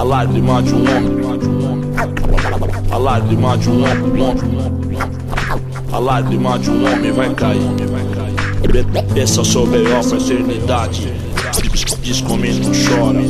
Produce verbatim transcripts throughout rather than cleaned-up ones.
lágrima de um homem, a lágrima de um homem, a lágrima de um homem vai cair. Pensa sobre a fraternidade, diz comigo, não chora.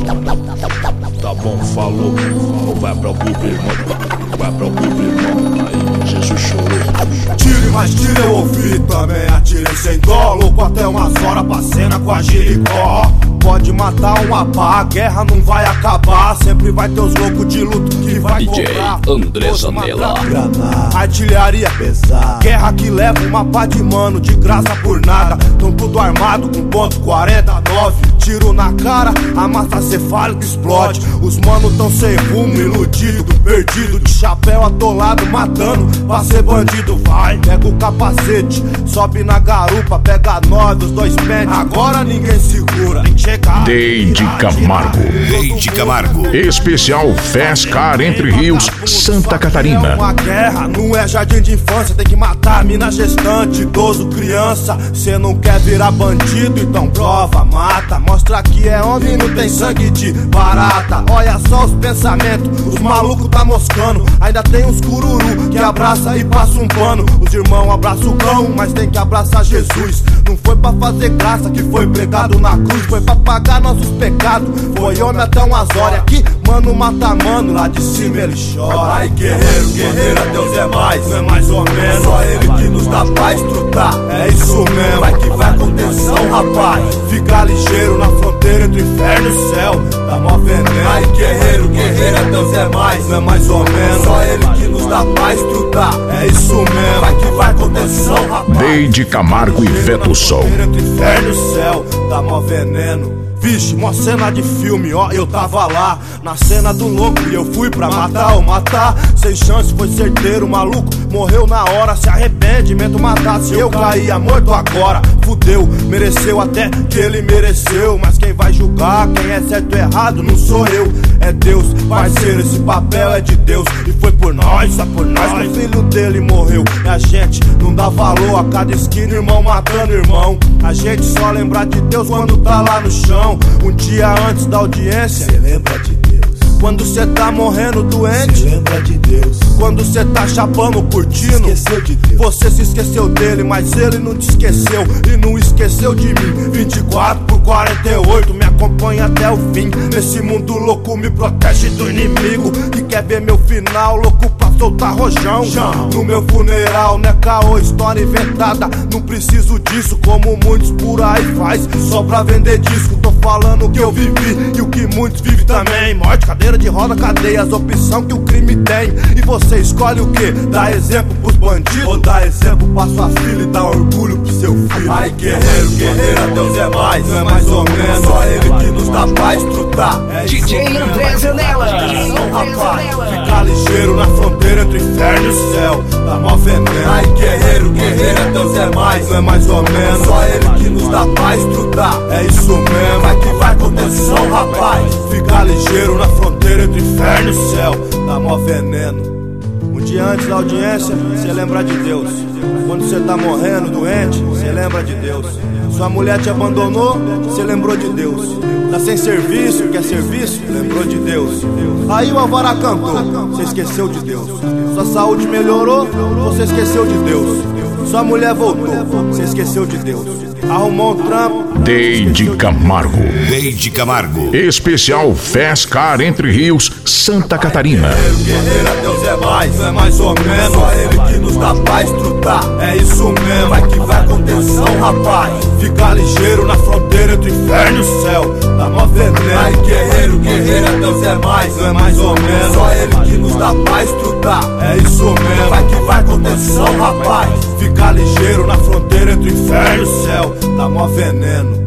Tá bom, falou. Vai pra Bíblia, irmão. Vai pra Bíblia, irmão. Aí Jesus chorou. Tire mais tire, eu ouvi. Também atirei sem dó. Louco até umas horas pra cena com a Jericó. Pode matar uma pá, a guerra não vai acabar. Sempre vai ter os loucos de luto que vai D J comprar. André Zanella. Artilharia pesada, guerra que leva uma pá de mano de graça por nada. Tão tudo armado com ponto quarenta e nove. Tiro na cara, a massa cefálica explode. Os manos tão sem rumo, iludido, perdido, de chapéu atolado, matando pra ser bandido. Vai, pega o capacete, sobe na garupa, pega nós, os dois pentes. Agora ninguém segura, tem que chegar. Deide Camargo. Deide Camargo. Especial Fescar Entre Rios, Santa Catarina. Uma guerra não é jardim de infância, tem que matar mina gestante, idoso, criança. Cê não quer virar bandido, então prova, mata. Mostra que é homem, não tem sangue de barata. Olha só os pensamentos, os malucos tá moscando. Ainda tem uns cururu que abraça e passa um pano. Os irmãos abraçam o cão, mas tem que abraçar Jesus. Não foi pra fazer graça que foi pregado na cruz, foi pra pagar nossos pecados. Foi homem até umas horas. Aqui, mano mata mano, lá de cima ele chora. Ai, guerreiro, guerreira, Deus é mais, não é mais ou menos. Só ele que nos dá paz, trutar, é isso mesmo. Vai que vai com tensão, rapaz. Fica ligeiro na fronteira entre inferno e céu, dá mó veneno. Ai, guerreiro, guerreira, Deus é mais, não é mais ou menos. Só ele que nos dá paz, trutar, é isso mesmo. Vai que vai com tensão, rapaz. Deide Camargo e Veto Sol. Entre inferno e céu, dá mó veneno. Vixe, mó cena de filme, ó, eu tava lá na cena do louco e eu fui pra matar ou matar. Sem chance, foi certeiro, maluco, morreu na hora. Se arrependimento matasse, eu caía morto agora. Fudeu, mereceu até que ele mereceu. Mas quem vai julgar quem é certo ou errado não sou eu, é Deus. Parceiro, esse papel é de Deus e foi por nós, só por nós que o filho dele morreu. E a gente não dá valor a cada esquina, irmão matando irmão. A gente só lembra de Deus quando tá lá no chão. Um dia antes da audiência, cê lembra de Deus. Quando cê tá morrendo doente, cê lembra de Deus. Quando cê tá chapando, curtindo, esqueceu de Deus. Você se esqueceu dele, mas ele não te esqueceu e não esqueceu de mim. Vinte e quatro por quarenta e oito, me acompanha até o fim. Nesse mundo louco me protege do inimigo que quer ver meu final, louco pra soltar rojão. No meu funeral, né, caô, história inventada. Não preciso disso, como muitos por aí faz, só pra vender disco. Tô falando o que eu vivi e o que muitos vivem também. Morte, cadeira de roda, cadeias, opção que o crime tem. E você escolhe o que? Dá exemplo pros bandidos ou dá exemplo pra sua filha e dá orgulho pro seu filho? Ai, guerreiro, guerreira, Deus é mais, não é mais ou menos. Só ele que nos dá paz, trutar, é D J André Zanella. rapaz. Fica ligeiro na fronteira entre inferno e céu, dá mó veneno. Ai, guerreiro, guerreira, Deus é mais, não é mais ou menos. Só ele que nos dá paz, trutar, é isso mesmo. Vai que vai com tensão, rapaz. Fica ligeiro na fronteira entre inferno e céu, dá mó veneno. Um dia antes da audiência, cê lembra de Deus. Quando cê tá morrendo, doente, cê lembra de Deus. Sua mulher te abandonou, cê lembrou de Deus. Tá sem serviço, quer serviço, lembrou de Deus. Aí o alvará cantou, cê esqueceu de Deus. Sua saúde melhorou, você esqueceu de Deus. Sua mulher voltou, você esqueceu de Deus. Arrumou um trampo. Deide Camargo. Deide Camargo. Especial Fescar Entre Rios, Santa Catarina. Guerreiro, guerreira, Deus é mais, não é mais ou menos. Só ele que nos dá paz, trutar, é isso mesmo. Vai que vai com tensão, rapaz. Fica ligeiro na fronteira entre inferno e céu, dá mó veneno. Ai, guerreiro, guerreira, Deus é mais, não é mais ou menos. Só ele que nos dá paz, trutar, é isso mesmo. Vai que vai com tensão, rapaz. Fica ligeiro na fronteira entre inferno e céu, dá mó veneno.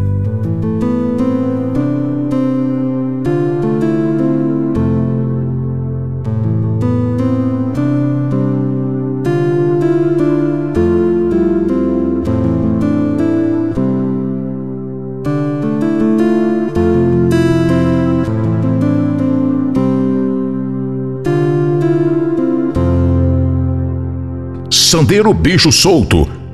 Sandeiro Bicho Solto,